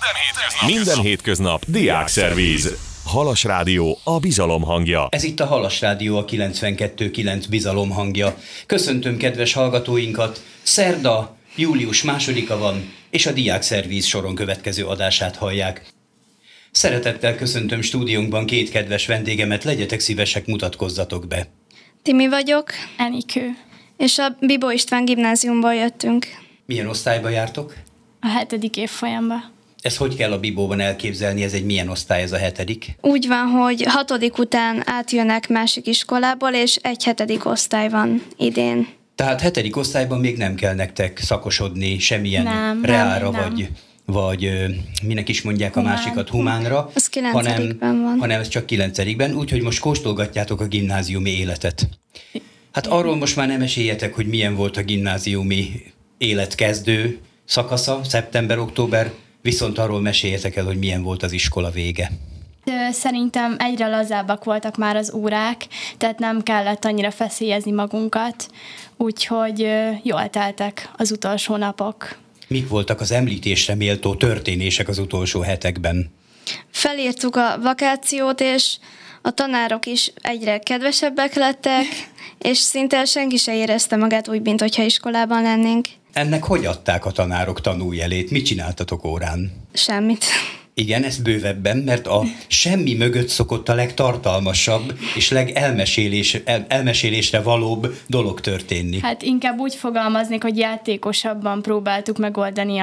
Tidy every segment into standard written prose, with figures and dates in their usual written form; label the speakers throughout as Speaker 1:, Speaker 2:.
Speaker 1: Minden hétköznap Diákszervíz. Halas Rádió, a bizalom hangja.
Speaker 2: Ez itt a Halas Rádió, a 92.9 bizalom hangja. Köszöntöm kedves hallgatóinkat. Szerda, július 2-a van, és a Diákszervíz soron következő adását hallják. Szeretettel köszöntöm stúdiónkban két kedves vendégemet, legyetek szívesek, mutatkozzatok be.
Speaker 3: Timi vagyok.
Speaker 4: Enikő.
Speaker 3: És a Bibó István gimnáziumból jöttünk.
Speaker 2: Milyen osztályba jártok?
Speaker 4: A 7. évfolyamba.
Speaker 2: Ezt hogy kell a Bibóban elképzelni, ez egy milyen osztály, ez a 7?
Speaker 3: Úgy van, hogy 6. után átjönnek másik iskolából, és egy 7. osztály van idén. Tehát
Speaker 2: 7. osztályban még nem kell nektek szakosodni semmilyen reálra, vagy minek is mondják a másikat, humánra,
Speaker 3: az 9-ben van.
Speaker 2: Hanem ez csak 9-ben, úgyhogy most kóstolgatjátok a gimnáziumi életet. Hát arról most már nem esélyetek, hogy milyen volt a gimnáziumi élet kezdő szakasza, szeptember-október, viszont arról meséljetek el, hogy milyen volt az iskola vége.
Speaker 4: Szerintem egyre lazábbak voltak már az órák, tehát nem kellett annyira feszélyezni magunkat, úgyhogy jól teltek az utolsó napok.
Speaker 2: Mik voltak az említésre méltó történések az utolsó hetekben?
Speaker 3: Felírtuk a vakációt, és a tanárok is egyre kedvesebbek lettek, és szinte senki se érezte magát úgy, mint hogyha iskolában lennénk.
Speaker 2: Ennek hogy adták a tanárok tanújelét? Mit csináltatok órán?
Speaker 3: Semmit.
Speaker 2: Igen, ez bővebben, mert a semmi mögött szokott a legtartalmasabb és legelmesélésre valóbb dolog történni.
Speaker 4: Hát inkább úgy fogalmaznék, hogy játékosabban próbáltuk megoldani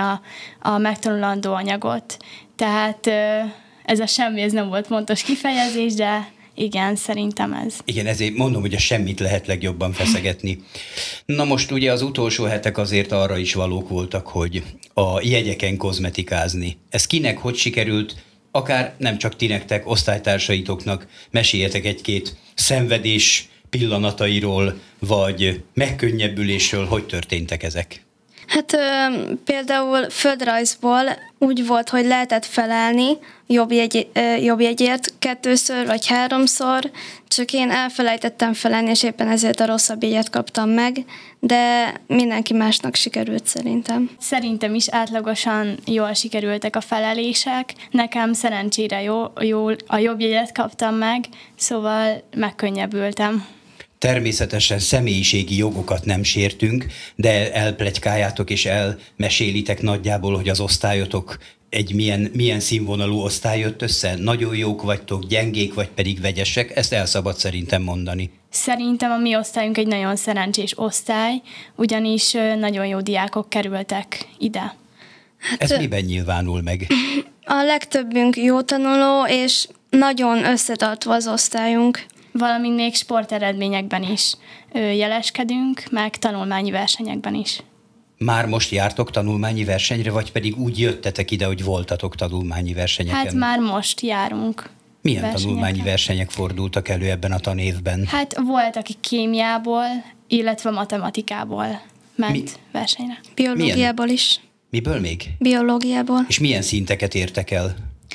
Speaker 4: a megtanulandó anyagot. Tehát ez a semmi, ez nem volt pontos kifejezés, de igen, szerintem ez.
Speaker 2: Igen, ezért mondom, hogy a semmit lehet legjobban feszegetni. Na most ugye az utolsó hetek azért arra is valók voltak, hogy a jegyeken kozmetikázni. Ez kinek hogy sikerült, akár nem csak ti nektek, osztálytársaitoknak, meséljetek egy-két szenvedés pillanatairól, vagy megkönnyebbülésről, hogy történtek ezek?
Speaker 3: Hát például földrajzból úgy volt, hogy lehetett felelni jobb jegyért 2-ször vagy 3-szor, csak én elfelejtettem felelni, és éppen ezért a rosszabb jegyet kaptam meg, de mindenki másnak sikerült szerintem.
Speaker 4: Szerintem is átlagosan jól sikerültek a felelések, nekem szerencsére a jobb jegyet kaptam meg, szóval megkönnyebbültem.
Speaker 2: Természetesen személyiségi jogokat nem sértünk, de elpletykáljátok és elmesélitek nagyjából, hogy az osztályotok egy milyen színvonalú osztály jött össze? Nagyon jók vagytok, gyengék, vagy pedig vegyesek? Ezt el szabad szerintem mondani.
Speaker 4: Szerintem a mi osztályunk egy nagyon szerencsés osztály, ugyanis nagyon jó diákok kerültek ide.
Speaker 3: Hát,
Speaker 2: ez miben nyilvánul meg?
Speaker 3: A legtöbbünk jó tanuló, és nagyon összetartva az osztályunk.
Speaker 4: Valamint még sporteredményekben is jeleskedünk, meg tanulmányi versenyekben is.
Speaker 2: Már most jártok tanulmányi versenyre, vagy pedig úgy jöttetek ide, hogy voltatok tanulmányi versenyeken?
Speaker 4: Hát már most járunk.
Speaker 2: Milyen tanulmányi versenyek fordultak elő ebben a tanévben?
Speaker 4: Hát volt, aki kémiából, illetve matematikából ment versenyre.
Speaker 3: Biológiából is.
Speaker 2: Miből még?
Speaker 3: Biológiából.
Speaker 2: És milyen szinteket értek el?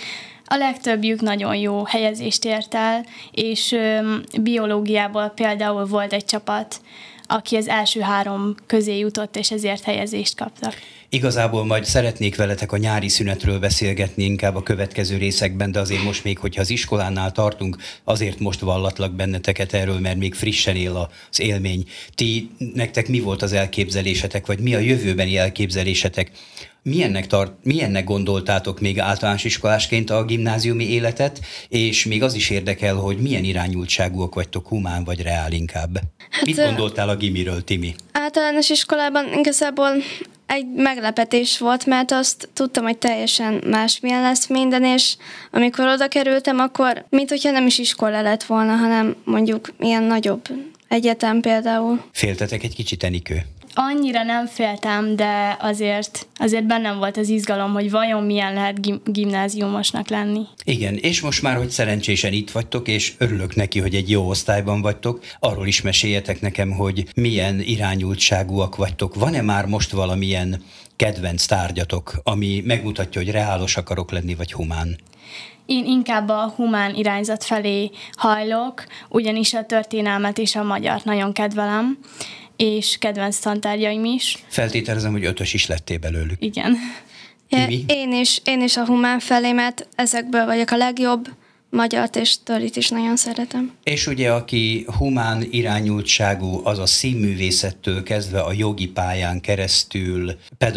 Speaker 4: A legtöbbjük nagyon jó helyezést ért el, és biológiából például volt egy csapat, aki az első 3 közé jutott, és ezért helyezést kaptak.
Speaker 2: Igazából majd szeretnék veletek a nyári szünetről beszélgetni inkább a következő részekben, de azért most még, hogyha az iskolánál tartunk, azért most vallatlak benneteket erről, mert még frissen él az élmény. Nektek mi volt az elképzelésetek, vagy mi a jövőbeni elképzelésetek? Milyennek gondoltátok még általános iskolásként a gimnáziumi életet, és még az is érdekel, hogy milyen irányultságúak vagytok, humán vagy reál inkább. Hát, mit gondoltál a gimiről, Timi?
Speaker 3: Általános iskolában igazából egy meglepetés volt, mert azt tudtam, hogy teljesen másmilyen lesz minden, és amikor oda kerültem, akkor minthogyha nem is iskola lett volna, hanem mondjuk ilyen nagyobb egyetem például.
Speaker 2: Féltetek egy kicsit, Enikő?
Speaker 4: Annyira nem féltem, de azért bennem volt az izgalom, hogy vajon milyen lehet gimnáziumosnak lenni. Igen,
Speaker 2: és most már, hogy szerencsésen itt vagytok, és örülök neki, hogy egy jó osztályban vagytok, arról is meséljetek nekem, hogy milyen irányultságúak vagytok. Van-e már most valamilyen kedvenc tárgyatok, ami megmutatja, hogy reálos akarok lenni, vagy humán?
Speaker 4: Én inkább a humán irányzat felé hajlok, ugyanis a történelmet és a magyart nagyon kedvelem, és kedvenc tantárgyaim is.
Speaker 2: Feltételezem, hogy 5-ös is lettél belőlük.
Speaker 4: Igen.
Speaker 3: Én is a humán felé, mert ezekből vagyok a legjobb. Magyart és törit is nagyon szeretem.
Speaker 2: És ugye, aki humán irányultságú, az a színművészettől kezdve a jogi pályán keresztül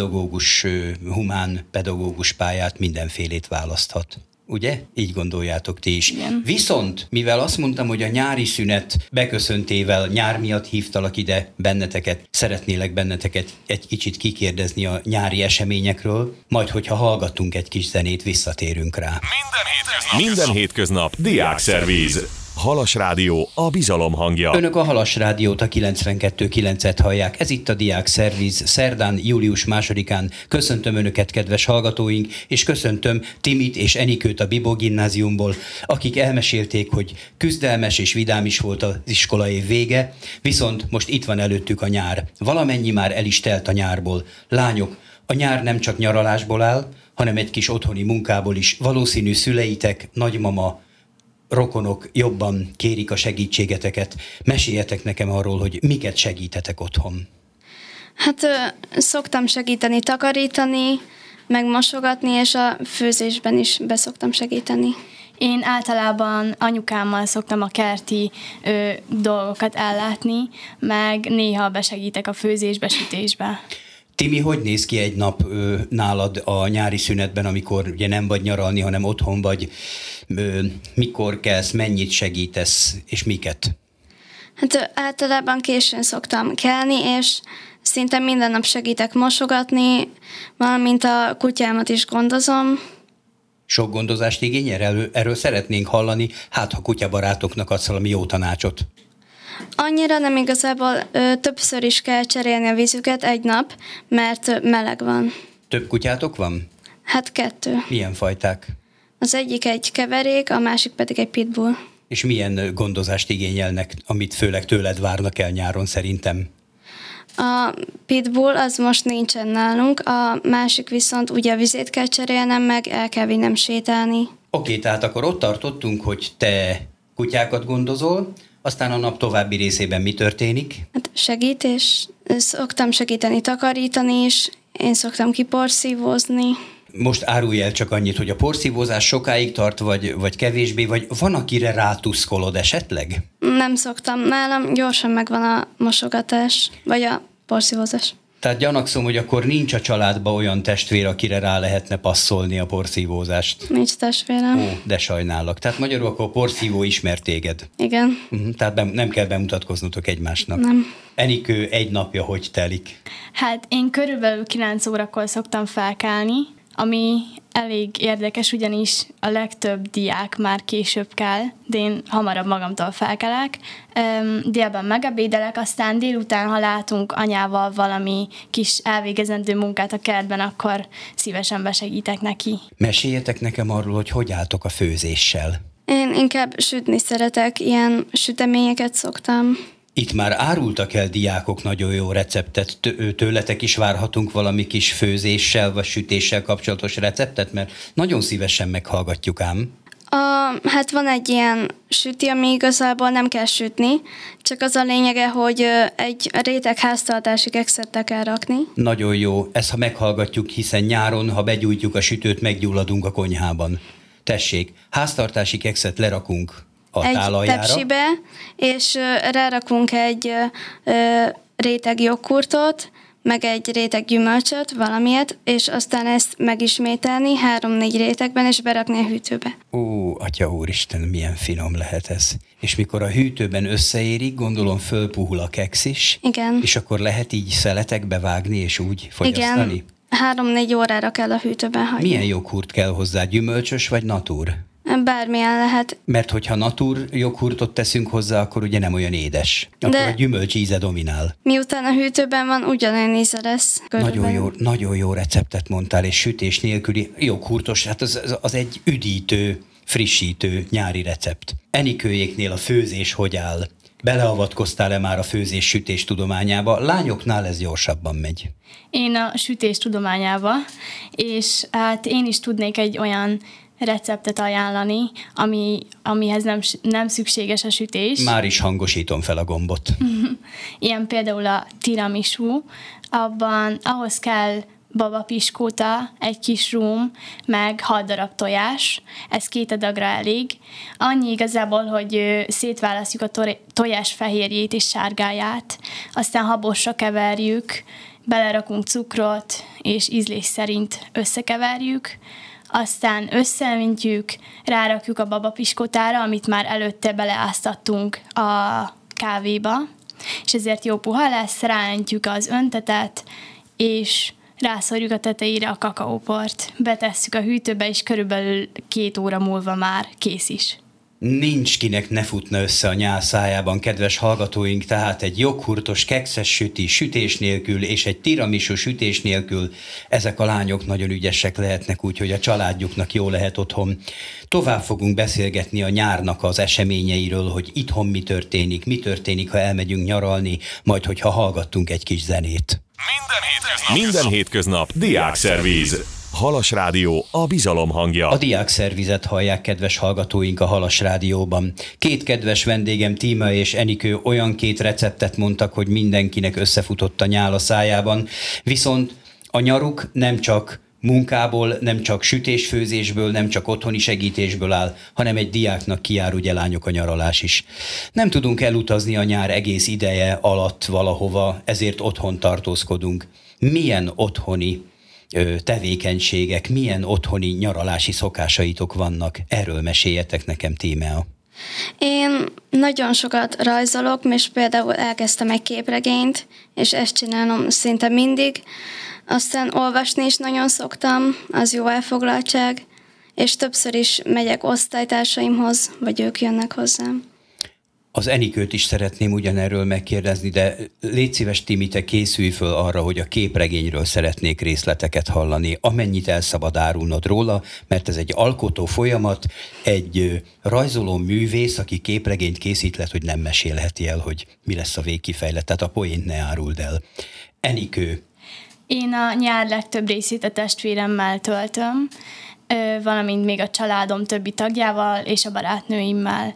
Speaker 2: humán pedagógus pályát mindenfélét választhat. Ugye? Így gondoljátok ti is.
Speaker 4: Igen.
Speaker 2: Viszont, mivel azt mondtam, hogy a nyári szünet beköszöntével nyár miatt hívtalak ide benneteket, szeretnélek benneteket egy kicsit kikérdezni a nyári eseményekről, majd hogyha hallgatunk egy kis zenét, visszatérünk rá.
Speaker 1: Minden hétköznap Diákszervíz. Halas Rádió, a bizalom hangja.
Speaker 2: Önök a Halas Rádiót, a 92.9-et hallják. Ez itt a Diákszervíz. Szerdán, július 2-án köszöntöm Önöket, kedves hallgatóink, és köszöntöm Timit és Enikőt a Bibó gimnáziumból, akik elmesélték, hogy küzdelmes és vidám is volt az iskolaév vége, viszont most itt van előttük a nyár. Valamennyi már el is telt a nyárból. Lányok, a nyár nem csak nyaralásból áll, hanem egy kis otthoni munkából is. Valószínű szüleitek, nagymama, rokonok jobban kérik a segítségeteket. Meséljetek nekem arról, hogy miket segítetek otthon.
Speaker 3: Hát szoktam segíteni takarítani, meg mosogatni, és a főzésben is beszoktam segíteni.
Speaker 4: Én általában anyukámmal szoktam a kerti dolgokat ellátni, meg néha besegítek a főzésbe, sütésbe.
Speaker 2: Timi, hogy néz ki egy nap nálad a nyári szünetben, amikor ugye nem vagy nyaralni, hanem otthon vagy? Mikor kelsz, mennyit segítesz, és miket?
Speaker 3: Hát általában későn szoktam kelni, és szinte minden nap segítek mosogatni, valamint a kutyámat is gondozom.
Speaker 2: Sok gondozást igényel? Erről szeretnénk hallani, hát ha kutyabarátoknak adsz valami jó tanácsot.
Speaker 3: Annyira nem igazából, többször is kell cserélni a vízüket egy nap, mert meleg van.
Speaker 2: Több kutyátok van?
Speaker 3: Hát 2.
Speaker 2: Milyen fajták?
Speaker 3: Az egyik egy keverék, a másik pedig egy pitbull.
Speaker 2: És milyen gondozást igényelnek, amit főleg tőled várnak el nyáron szerintem?
Speaker 3: A pitbull az most nincsen nálunk, a másik viszont ugye a vizét kell cserélnem, meg el kell vinnem sétálni.
Speaker 2: Oké, tehát akkor ott tartottunk, hogy te kutyákat gondozol, aztán a nap további részében mi történik?
Speaker 3: Hát segítés, szoktam segíteni takarítani is, én szoktam kiporszívózni.
Speaker 2: Most árulj el csak annyit, hogy a porszívózás sokáig tart, vagy kevésbé, vagy van, akire rátuszkolod esetleg?
Speaker 3: Nem szoktam, nálam gyorsan megvan a mosogatás, vagy a porszívózás.
Speaker 2: Tehát gyanakszom, hogy akkor nincs a családban olyan testvér, akire rá lehetne passzolni a porszívózást.
Speaker 3: Nincs testvérem.
Speaker 2: Ó, de sajnálok. Tehát magyarul akkor a porszívó ismer téged.
Speaker 3: Igen.
Speaker 2: Tehát nem kell bemutatkoznotok egymásnak.
Speaker 3: Nem.
Speaker 2: Enikő, egy napja hogy telik?
Speaker 4: Hát én körülbelül 9 órakor szoktam felkelni, ami elég érdekes, ugyanis a legtöbb diák már később kell, de én hamarabb magamtól felkelek. Délben megebédelek, aztán délután, ha látunk anyával valami kis elvégezendő munkát a kertben, akkor szívesen besegítek neki.
Speaker 2: Meséljetek nekem arról, hogy álltok a főzéssel.
Speaker 3: Én inkább sütni szeretek, ilyen süteményeket szoktam.
Speaker 2: Itt már árultak el diákok nagyon jó receptet. Tőletek is várhatunk valami kis főzéssel vagy sütéssel kapcsolatos receptet, mert nagyon szívesen meghallgatjuk ám.
Speaker 3: Hát van egy ilyen süti, ami igazából nem kell sütni, csak az a lényege, hogy egy réteg háztartási kekszet kell rakni.
Speaker 2: Nagyon jó, ezt ha meghallgatjuk, hiszen nyáron, ha begyújtjuk a sütőt, meggyulladunk a konyhában. Tessék, háztartási kekszet lerakunk a tálaljára.
Speaker 3: Egy tepsibe, és rárakunk egy réteg joghurtot, meg egy réteg gyümölcsöt, valamilyet, és aztán ezt megismételni 3-4 rétegben, és berakni a hűtőbe.
Speaker 2: Ó, Atya úristen, milyen finom lehet ez. És mikor a hűtőben összeérik, gondolom fölpuhul a keksz is.
Speaker 3: Igen.
Speaker 2: És akkor lehet így szeletekbe vágni, és úgy fogyasztani?
Speaker 3: Igen, 3-4 órára kell a hűtőben hagyni.
Speaker 2: Milyen joghurt kell hozzá, gyümölcsös vagy natúr?
Speaker 3: Bármilyen lehet.
Speaker 2: Mert hogyha natúr joghurtot teszünk hozzá, akkor ugye nem olyan édes. Akkor a gyümölcs íze dominál.
Speaker 3: Miután a hűtőben van, ugyanolyan íze lesz.
Speaker 2: Nagyon jó receptet mondtál, és sütés nélküli joghurtos, hát az egy üdítő, frissítő nyári recept. Enikőjéknél a főzés hogy áll? Beleavatkoztál-e már a főzés-sütés tudományába? Lányoknál ez gyorsabban megy.
Speaker 4: Én a sütés tudományába, és hát én is tudnék egy olyan receptet ajánlani, amihez nem szükséges a sütés.
Speaker 2: Már is hangosítom fel a gombot.
Speaker 4: Ilyen például a tiramisu, abban ahhoz kell babapiskóta, egy kis rum, meg 6 darab tojás. Ez 2 adagra elég. Annyi igazából, hogy szétválasztjuk a tojás fehérjét és sárgáját, aztán habosra keverjük, belerakunk cukrot, és ízlés szerint összekeverjük, aztán összeöntjük, rárakjuk a babapiskótára, amit már előtte beleáztattunk a kávéba, és ezért jó puha lesz, ráöntjük az öntetet, és rászorjuk a tetejére a kakaóport. Betesszük a hűtőbe, és körülbelül 2 óra múlva már kész is.
Speaker 2: Nincs kinek ne futna össze a nyál szájában, kedves hallgatóink, tehát egy joghurtos, kekszes süti sütés nélkül és egy tiramisu sütés nélkül ezek a lányok nagyon ügyesek lehetnek, úgyhogy a családjuknak jó lehet otthon. Tovább fogunk beszélgetni a nyárnak az eseményeiről, hogy itthon mi történik, ha elmegyünk nyaralni, majd hogyha hallgattunk egy kis zenét.
Speaker 1: Minden hétköznap Diákszervíz. Halas Rádió, a bizalom hangja.
Speaker 2: A Diákszervizet hallják, kedves hallgatóink, a Halas Rádióban. 2 kedves vendégem, Tíma és Enikő olyan 2 receptet mondtak, hogy mindenkinek összefutott a nyál a szájában, viszont a nyaruk nem csak munkából, nem csak sütésfőzésből, nem csak otthoni segítésből áll, hanem egy diáknak kijár ugye lányok a nyaralás is. Nem tudunk elutazni a nyár egész ideje alatt valahova, ezért otthon tartózkodunk. Milyen otthoni tevékenységek, milyen otthoni nyaralási szokásaitok vannak? Erről meséljetek nekem, Tímea.
Speaker 3: Én nagyon sokat rajzolok, és például elkezdtem egy képregényt, és ezt csinálom szinte mindig. Aztán olvasni is nagyon szoktam, az jó elfoglaltság, és többször is megyek osztálytársaimhoz, vagy ők jönnek hozzám.
Speaker 2: Az Enikőt is szeretném ugyanerről megkérdezni, de légy szíves, Timi, te készülj föl arra, hogy a képregényről szeretnék részleteket hallani, amennyit el szabad árulnod róla, mert ez egy alkotó folyamat, egy rajzoló művész, aki képregényt készít, lehet, hogy nem mesélheti el, hogy mi lesz a végkifejlet, tehát a poént ne áruld el. Enikő.
Speaker 4: Én a nyár legtöbb részét a testvéremmel töltöm, valamint még a családom többi tagjával és a barátnőimmel.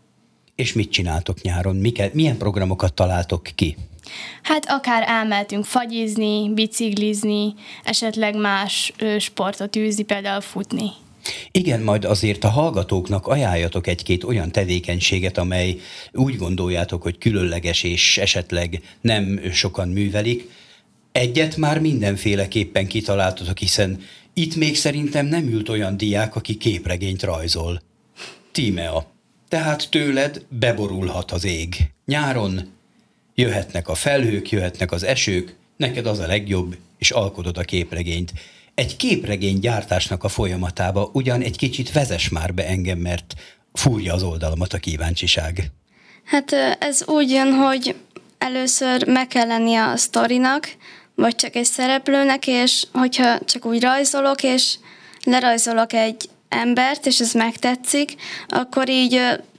Speaker 2: És mit csináltok nyáron? Milyen programokat találtok ki?
Speaker 4: Hát akár elmehetünk fagyizni, biciklizni, esetleg más sportot űzni, például futni.
Speaker 2: Igen, majd azért a hallgatóknak ajánljatok 1-2 olyan tevékenységet, amely úgy gondoljátok, hogy különleges és esetleg nem sokan művelik. Egyet már mindenféleképpen kitaláltatok, hiszen itt még szerintem nem ült olyan diák, aki képregényt rajzol. Tímea. Tehát tőled beborulhat az ég. Nyáron jöhetnek a felhők, jöhetnek az esők, neked az a legjobb, és alkotod a képregényt. Egy képregény gyártásnak a folyamatába ugyan egy kicsit vezess már be engem, mert fúrja az oldalamat a kíváncsiság.
Speaker 3: Hát ez úgy jön, hogy először meg kell lennie a sztorinak, vagy csak egy szereplőnek, és hogyha csak úgy rajzolok, és lerajzolok egy embert, és ez megtetszik, akkor így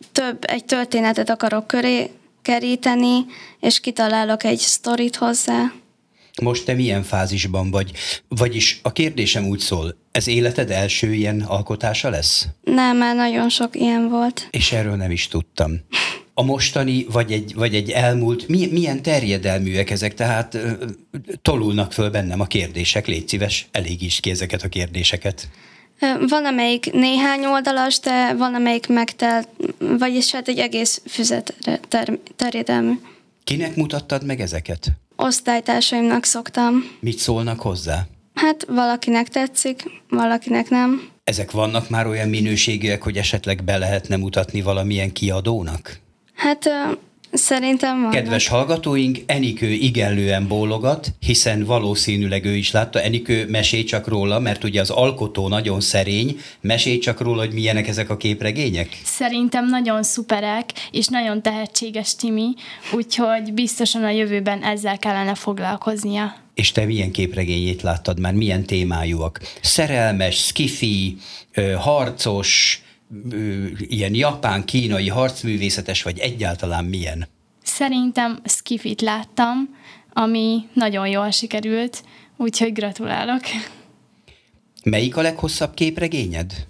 Speaker 3: egy történetet akarok köré keríteni, és kitalálok egy sztorit hozzá.
Speaker 2: Most te milyen fázisban vagy? Vagyis a kérdésem úgy szól, ez életed első ilyen alkotása lesz?
Speaker 3: Nem, már nagyon sok ilyen volt.
Speaker 2: És erről nem is tudtam. A mostani, vagy egy elmúlt, milyen terjedelműek ezek, tehát tolulnak föl bennem a kérdések, légy szíves, elégítsd ki ezeket a kérdéseket.
Speaker 3: Van, amelyik néhány oldalas, de van, amelyik megtelt, vagyis hát egy egész füzetre terjedelmű.
Speaker 2: Kinek mutattad meg ezeket?
Speaker 3: Osztálytársaimnak szoktam.
Speaker 2: Mit szólnak hozzá?
Speaker 3: Hát valakinek tetszik, valakinek nem.
Speaker 2: Ezek vannak már olyan minőségűek, hogy esetleg be lehetne mutatni valamilyen kiadónak?
Speaker 3: Hát szerintem vannak.
Speaker 2: Kedves hallgatóink, Enikő igenlően bólogat, hiszen valószínűleg ő is látta. Enikő, mesélj csak róla, mert ugye az alkotó nagyon szerény. Mesélj csak róla, hogy milyenek ezek a képregények.
Speaker 4: Szerintem nagyon szuperek, és nagyon tehetséges Timi, úgyhogy biztosan a jövőben ezzel kellene foglalkoznia.
Speaker 2: És te milyen képregényét láttad már? Milyen témájúak? Szerelmes, skifi, harcos, ilyen japán, kínai, harcművészetes, vagy egyáltalán milyen?
Speaker 4: Szerintem skifit láttam, ami nagyon jól sikerült, úgyhogy gratulálok.
Speaker 2: Melyik a leghosszabb képregényed?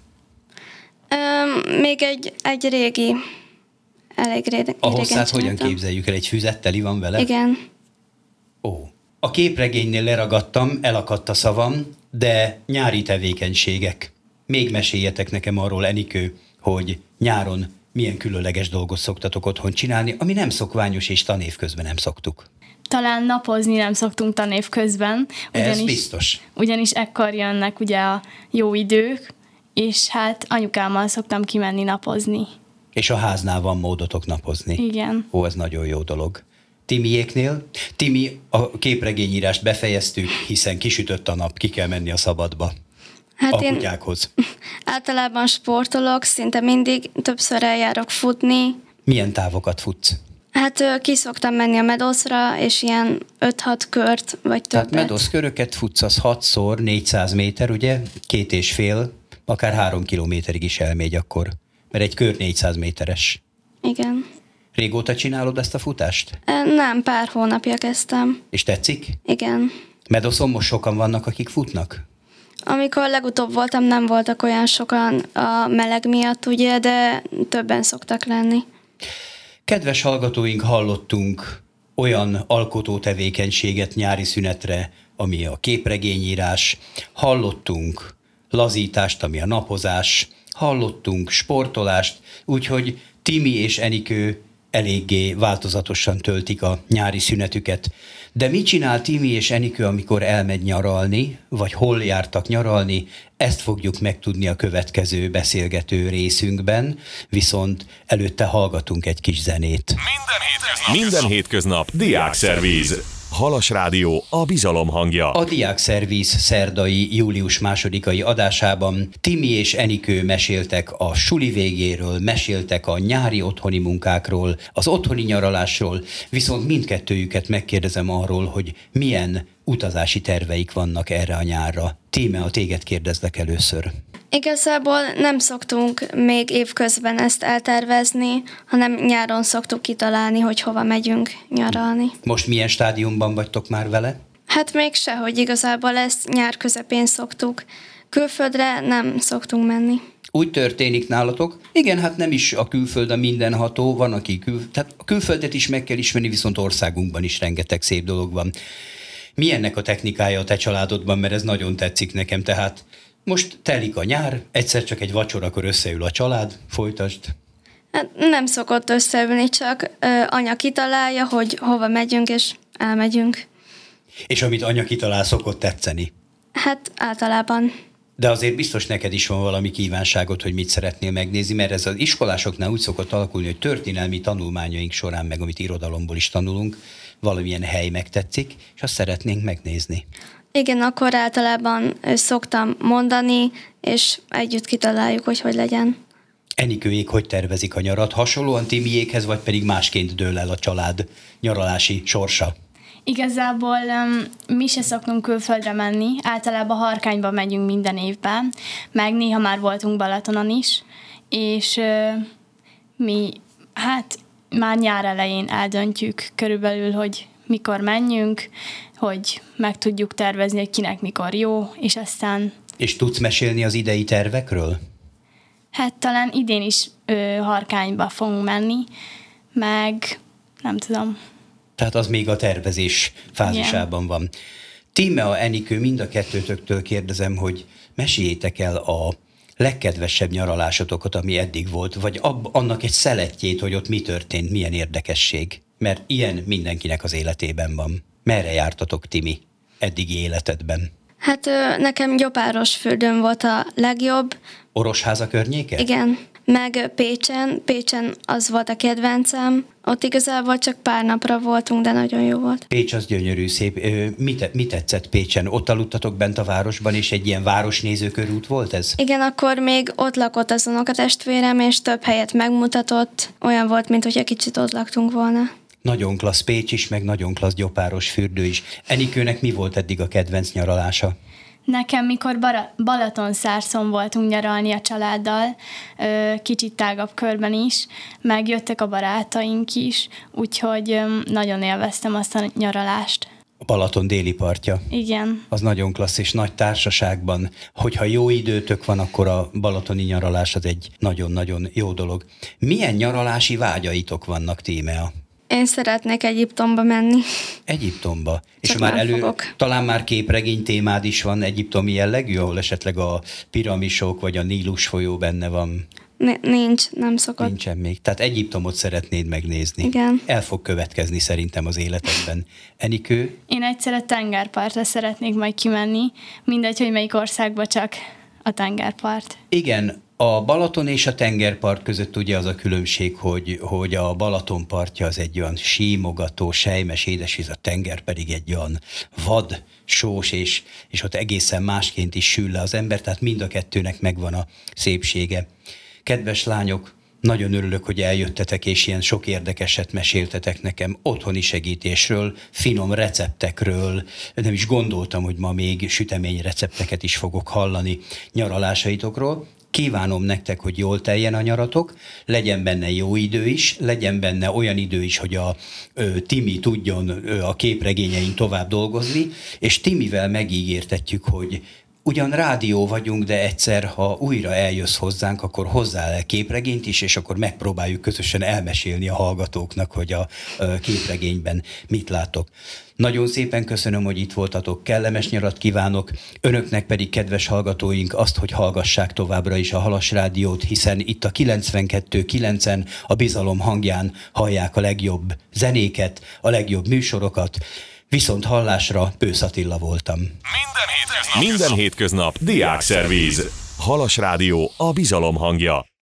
Speaker 3: Még egy régi, elég régen.
Speaker 2: A hosszát hogyan képzeljük el? Egy füzetteli van vele?
Speaker 3: Igen.
Speaker 2: Ó, A képregénynél leragadtam, elakadt a szavam, de nyári tevékenységek. Még meséljetek nekem arról, Enikő, hogy nyáron milyen különleges dolgot szoktatok otthon csinálni, ami nem szokványos, és tanév közben nem szoktuk.
Speaker 4: Talán napozni nem szoktunk tanév közben.
Speaker 2: Ez biztos.
Speaker 4: Ugyanis ekkor jönnek ugye a jó idők, és hát anyukámmal szoktam kimenni napozni.
Speaker 2: És a háznál van módotok napozni.
Speaker 4: Igen.
Speaker 2: Ó, ez nagyon jó dolog. Timiéknél? Timi, a képregényírást befejeztük, hiszen kisütött a nap, ki kell menni a szabadba.
Speaker 3: Hát
Speaker 2: a
Speaker 3: én
Speaker 2: kutyákhoz.
Speaker 3: általában sportolok, szinte mindig, többször eljárok futni.
Speaker 2: Milyen távokat futsz?
Speaker 3: Hát ki szoktam menni a Meadowsra, és ilyen 5-6 kört, vagy többet.
Speaker 2: Tehát Meadows köröket futsz, az 6x 400 méter, ugye? 2,5, akár 3 kilométerig is elmegy akkor. Mert egy kör 400 méteres.
Speaker 3: Igen.
Speaker 2: Régóta csinálod ezt a futást?
Speaker 3: Nem, pár hónapja kezdtem.
Speaker 2: És tetszik?
Speaker 3: Igen.
Speaker 2: Meadowson most sokan vannak, akik futnak?
Speaker 3: Amikor legutóbb voltam, nem voltak olyan sokan a meleg miatt, ugye, de többen szoktak lenni.
Speaker 2: Kedves hallgatóink, hallottunk olyan alkotó tevékenységet nyári szünetre, ami a képregényírás, hallottunk lazítást, ami a napozás, hallottunk sportolást, úgyhogy Timi és Enikő eléggé változatosan töltik a nyári szünetüket. De mit csinál Timi és Enikő, amikor elmegy nyaralni, vagy hol jártak nyaralni, ezt fogjuk megtudni a következő beszélgető részünkben, viszont előtte hallgatunk egy kis zenét.
Speaker 1: Minden hétköznap Diákszervíz. Halas Rádió, a bizalom hangja.
Speaker 2: A Diákszervíz szerdai, július 2-ai adásában Timi és Enikő meséltek a suli végéről, meséltek a nyári otthoni munkákról, az otthoni nyaralásról, viszont mindkettőjüket megkérdezem arról, hogy milyen utazási terveik vannak erre a nyárra. Tíme, a téged kérdezlek először.
Speaker 3: Igazából nem szoktunk még évközben ezt eltervezni, hanem nyáron szoktuk kitalálni, hogy hova megyünk nyaralni.
Speaker 2: Most milyen stádiumban vagytok már vele?
Speaker 3: Hát még sehogy, igazából ezt nyár közepén szoktuk. Külföldre nem szoktunk menni.
Speaker 2: Úgy történik nálatok? Igen, hát nem is a külföld a mindenható, van aki tehát a külföldet is meg kell ismerni, viszont országunkban is rengeteg szép dolog van. Mi ennek a technikája a te családodban, mert ez nagyon tetszik nekem, tehát most telik a nyár, egyszer csak egy vacsorakor összeül a család, folytasd.
Speaker 3: Hát nem szokott összeülni, csak anya kitalálja, hogy hova megyünk, és elmegyünk.
Speaker 2: És amit anya kitalál, szokott tetszeni?
Speaker 3: Hát általában.
Speaker 2: De azért biztos neked is van valami kívánságot, hogy mit szeretnél megnézni, mert ez az iskolásoknál úgy szokott alakulni, hogy történelmi tanulmányaink során, meg amit irodalomból is tanulunk, valamilyen hely megtetszik, és azt szeretnénk megnézni.
Speaker 3: Igen, akkor általában szoktam mondani, és együtt kitaláljuk, hogy legyen.
Speaker 2: Enikőjék hogy tervezik a nyarat? Hasonlóan Timiékhez, vagy pedig másként dől el a család nyaralási sorsa?
Speaker 4: Igazából mi se szoktunk külföldre menni, általában Harkányba megyünk minden évben, meg néha már voltunk Balatonon is, és mi hát már nyár elején eldöntjük körülbelül, hogy mikor menjünk, hogy meg tudjuk tervezni, hogy kinek mikor jó, és aztán... És
Speaker 2: tudsz mesélni az idei tervekről?
Speaker 4: Hát talán idén is Harkányba fogunk menni, meg nem tudom.
Speaker 2: Tehát az még a tervezés fázisában van. Tímea, Enikő, mind a kettőtöktől kérdezem, hogy meséljétek el a legkedvesebb nyaralásotokat, ami eddig volt, vagy annak egy szeletjét, hogy ott mi történt, milyen érdekesség. Mert ilyen mindenkinek az életében van. Merre jártatok, Timi, eddigi életedben?
Speaker 3: Hát nekem Gyopárosfürdőn volt a legjobb.
Speaker 2: Orosháza környéke?
Speaker 3: Igen, meg Pécsen az volt a kedvencem. Ott igazából csak pár napra voltunk, de nagyon jó volt.
Speaker 2: Pécs az gyönyörű, szép. Mi tetszett Pécsen? Ott aludtatok bent a városban, és egy ilyen városnézőkörút volt ez?
Speaker 3: Igen, akkor még ott lakott az unokatestvérem, és több helyet megmutatott. Olyan volt, mintha kicsit ott laktunk volna.
Speaker 2: Nagyon klassz Pécs is, meg nagyon klassz Gyopárosfürdő is. Enikőnek mi volt eddig a kedvenc nyaralása?
Speaker 4: Nekem, mikor Balatonszárszon voltunk nyaralni a családdal, kicsit tágabb körben is, megjöttek a barátaink is, úgyhogy nagyon élveztem azt a nyaralást.
Speaker 2: A Balaton déli partja.
Speaker 4: Igen.
Speaker 2: Az nagyon klassz, és nagy társaságban. Hogyha jó időtök van, akkor a balatoni nyaralás az egy nagyon-nagyon jó dolog. Milyen nyaralási vágyaitok vannak, Tímea?
Speaker 3: Én szeretnék Egyiptomba menni.
Speaker 2: Egyiptomba?
Speaker 3: Csak
Speaker 2: És már
Speaker 3: nem fogok.
Speaker 2: talán már képregény témád is van egyiptomi jellegű, ahol esetleg a piramisok vagy a Nílus folyó benne van?
Speaker 3: Nincs, nem szokott.
Speaker 2: Nincsen még. Tehát Egyiptomot szeretnéd megnézni.
Speaker 3: Igen.
Speaker 2: El fog következni szerintem az életedben. Enikő?
Speaker 4: Én egyszer a tengerpartra szeretnék majd kimenni, mindegy, hogy melyik országba, csak a tengerpart.
Speaker 2: Igen, a Balaton és a tengerpart között ugye az a különbség, hogy a Balaton partja az egy olyan símogató, sejmes, édesvíz, a tenger pedig egy olyan vad, sós, és ott egészen másként is sül le az ember, tehát mind a kettőnek megvan a szépsége. Kedves lányok, nagyon örülök, hogy eljöttetek, és ilyen sok érdekeset meséltetek nekem otthoni segítésről, finom receptekről. Nem is gondoltam, hogy ma még sütemény recepteket is fogok hallani nyaralásaitokról. Kívánom nektek, hogy jól teljen a nyaratok, legyen benne jó idő is, legyen benne olyan idő is, hogy a Timi tudjon a képregényein tovább dolgozni, és Timivel megígértetjük, hogy ugyan rádió vagyunk, de egyszer, ha újra eljössz hozzánk, akkor hozzá el képregényt is, és akkor megpróbáljuk közösen elmesélni a hallgatóknak, hogy a képregényben mit látok. Nagyon szépen köszönöm, hogy itt voltatok, kellemes nyarat kívánok, önöknek pedig, kedves hallgatóink, azt, hogy hallgassák továbbra is a Halas Rádiót, hiszen itt a 92.9-en a Bizalom hangján hallják a legjobb zenéket, a legjobb műsorokat. Viszont hallásra, Pősz Attila voltam.
Speaker 1: Minden hétköznap Diákszervíz. Halas Rádió, a Bizalom hangja.